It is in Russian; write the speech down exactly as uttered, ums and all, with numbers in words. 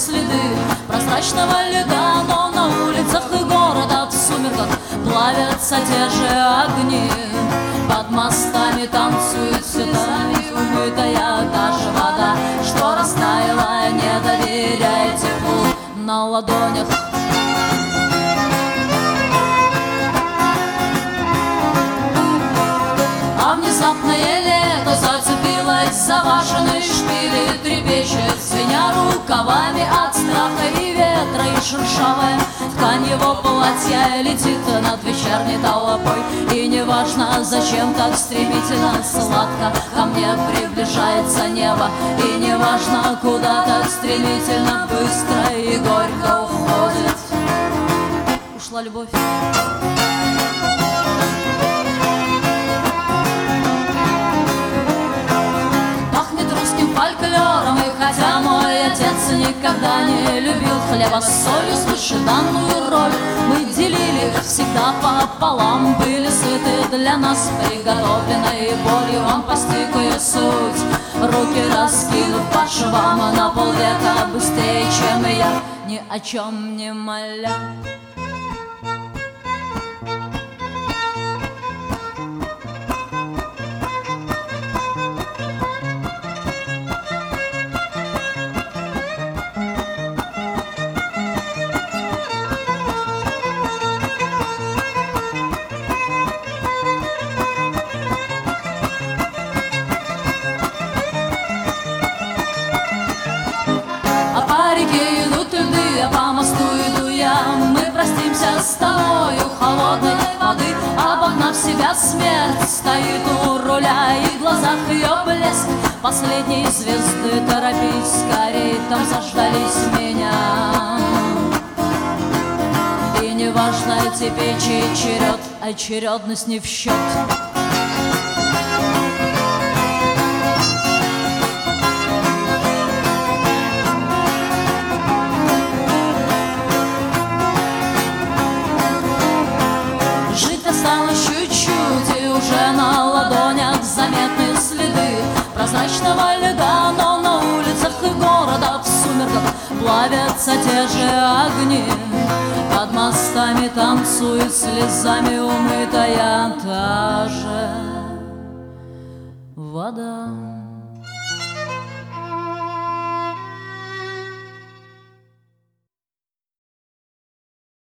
следы прозрачного льда, но на улицах и города в сумерках плавятся те же огни. Под мостами танцует цветами умытая та же вода, что растаяла, не доверяй теплу на ладонях. А внезапное лето зацепилось за башенные шпили, трепещет, звеня рукавами от страха и ветра, и шершавая ткань его платья летит над вечерней толпой. И неважно, зачем так стремительно сладко ко мне приближается небо, и неважно, куда так стремительно быстро и горько уходит. Ушла любовь. Фольклором, и хотя мой отец никогда не любил хлеба с солью, свыше данную роль мы делили всегда пополам, были сыты для нас приготовленной болью. Он постиг ее суть, руки раскинув по швам на полвека быстрее, чем я, ни о чем не моля. По мосту иду я, мы простимся с тобою холодной воды. Обогнав себя, смерть стоит у руля, и в глазах ее блеск последней звезды. Торопись скорей, там заждались меня. И неважно теперь чей черед, очередность не в счет. Осталось чуть-чуть, и уже на ладонях заметны следы прозрачного льда, но на улицах и города в сумерках плавятся те же огни. Под мостами танцует слезами умытая та же вода.